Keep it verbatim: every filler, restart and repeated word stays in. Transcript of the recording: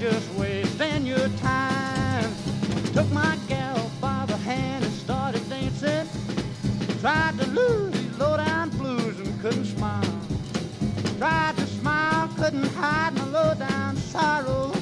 just wasting your time. Took my gal by the hand and started dancing. Tried to lose these low-down blues and couldn't smile. Tried to smile, couldn't hide my low-down sorrow.